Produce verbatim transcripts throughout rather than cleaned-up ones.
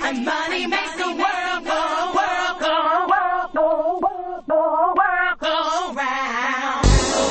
And money makes the world go, world go, world go, world go, world go round.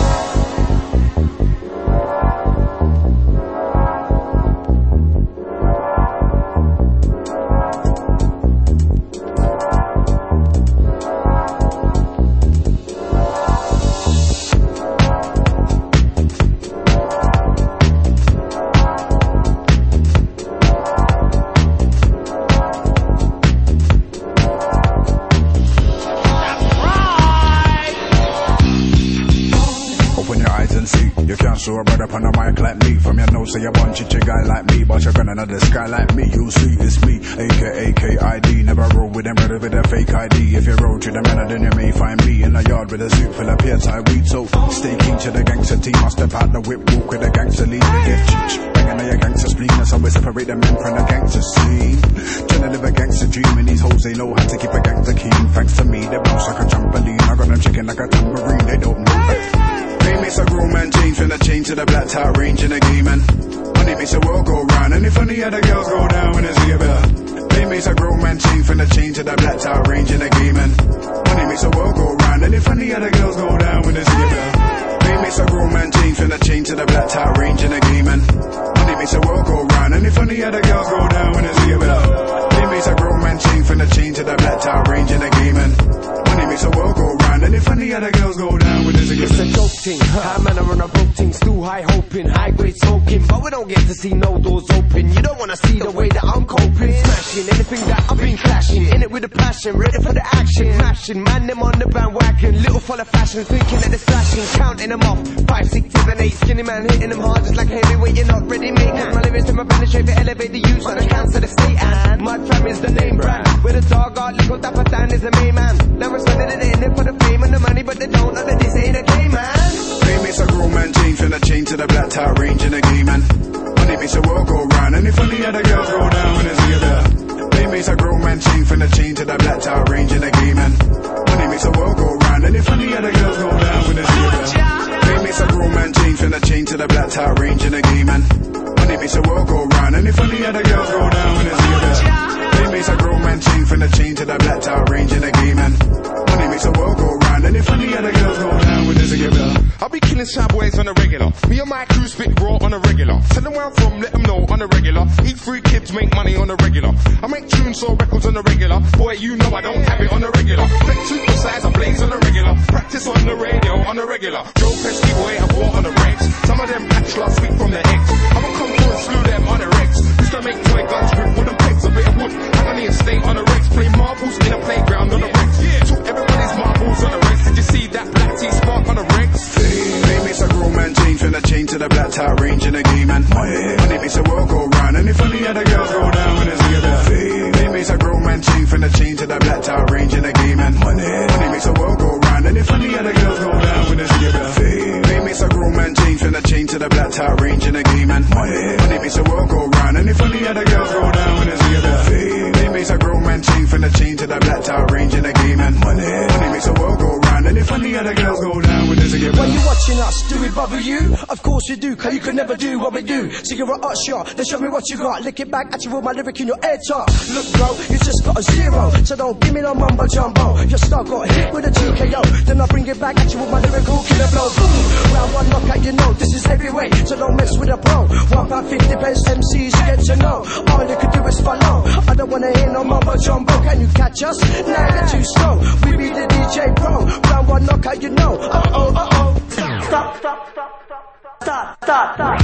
You can't show a brother up on a mic like me. From your nose, say a bunch of guy like me. But you're gonna know the sky like me. You see, it's me, aka K I D. Never roll with them brother with a fake I D. If you roll to the man, then you may find me in a yard with a suit full of pears I weed. So stay keen to the gangster team. I step out the whip, walk with the gangster lead. They get banging on your gangster spleen. That's how we separate the men from the gangster scene. Trying to live a gangster dream, and these hoes, they know how to keep a gangster keen. Thanks to me, they bounce like a trampoline. I got them chicken like a tambourine. They don't know that. Fame makes a grown man change from the chain to the black tie range in the game, and money makes the world go round. And if any other girls go down when it's a better. Fame makes a grown man change from the chain to the black tie range in the game, and money makes the world go round. And if any other girls go down when it's a better. Fame makes a grown man change from the chain to the black tie range in the game, and money makes the world go round. And if any other girls go down when it's a better. Fame makes a grown man change from the chain to the black tie range in the game, and money makes the world go round. And if any other girls go down when it's a It's a dope thing, high man are on a broke thing, still high hoping, high grade smoking, but we don't get to see no doors open. You don't wanna see the way that I'm coping, smashing anything that I've been flashing, in it with a passion, ready for the action, mashing, man them on the bandwagon, little full of fashion, thinking that they're slashing, counting them off, five, six, seven, eight, skinny man hitting them hard just like heavyweight, you're not ready mate, cause my lyrics to my penetrate to elevate the use on the cancer, the state and Mud Fam is the name brand, with a dog art, little dapper Dan is the main man, now we're spending it in it for the fame and the money, but they don't know that this ain't a game man. Fame makes a grown man change from the chain to the black tie range in the game, and money makes the world go round. And if any other girls go down when it's together. Fame makes a grown man change from the chain to the black tie range in the game, and money makes the world go round. And if any other girls go down when it's together. Fame makes a grown man change from the chain to the black tie range in the game, and money makes the world go round. And if any other girls go down when it's together. Fame makes a grown man change from the chain to the black tie range in the game, and money makes the world go round. And if any other girls go down when it's together. I'll be killing sad boys on a regular. Me and my crew spit raw on a regular. Tell them where I'm from, let them know on a regular. Eat free kids, make money on a regular. I make tunes, or records on a regular. Boy, you know I don't have it on a regular. Take two for size, I blaze on a regular. Practice on the radio on a regular. Joe Pesky boy, I bought on the regs. Some of them patch last week from their ex. I'ma come through and slew them on the regs. Used to make toy guns with wooden pegs, a bit of wood. Hang on the estate on the regs. Play marbles in a playground on the regs. Took everybody's marbles on the regs. Did you see that black tea spark on the regs? Fame makes a grown man change from the chain to the black tie range in the game, and money, money makes the world go round. And if any other girls go down when it's together. Fame makes a grown man change from the chain to the black tie range in the game, and money, money makes the world go round. And if any other girls go down when it's together. Fame makes a grown man change from the chain to the black tie range in the game, and money, money makes the world go round. And if any other girls go down when it's together. Fame makes a grown man change from the chain to the black tie range in the game, and money, money makes the world go round. And if any other girls go down when it's together. When you're watching us, do we bother you? Of course we do, cause you could never do what we do. So you're a hot shot, then show me what you got. Lick it back at you with my lyric in your head top. Look bro, you just got a zero, so don't give me no mumbo jumbo. Your star got hit with a two K O, then I bring it back at you with my lyrical killer blow. Boom, round one knockout, you know this is heavyweight, so don't mess with a pro. One pound fifty pence M Cs you get to know. All you could do is follow. I don't wanna hear no mumbo jumbo. Can you catch us? Now you're too slow. We be the D J pro. Round one knockout, you know. Uh oh, uh oh. Stop, stop, stop, stop, stop, stop, stop.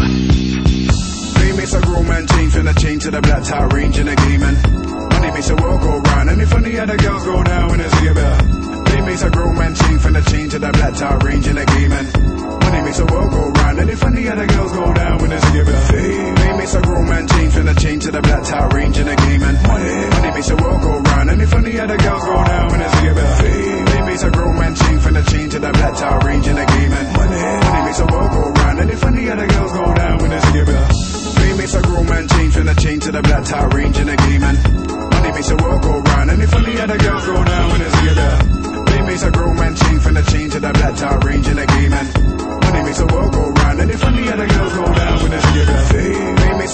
Fame makes a grown man change from the chain to the black tie range in the game, and money makes the world go round. And if any other girls go down when it's together. Fame makes a grown man change from the chain to the black tie range in the game, and money makes the world go round. And if any other girls go down when it's together. Fame makes a grown man change from the chain to the black tie range in the game, and money, money makes the world go round. And if any other girls go down when it's together. Fame makes a grown man change from the chain to the black tie range in the game, and money, money makes the world go round. And if any other girls go down when it's together. Fame makes a grown man change from the chain to the black tie range in the game, and money makes the world go round. And if any other girls go down when it's together. Fame makes a grown man change from the chain to the black tie range in the game, and money makes the world go round. And if any other girls go down when it's together. Fame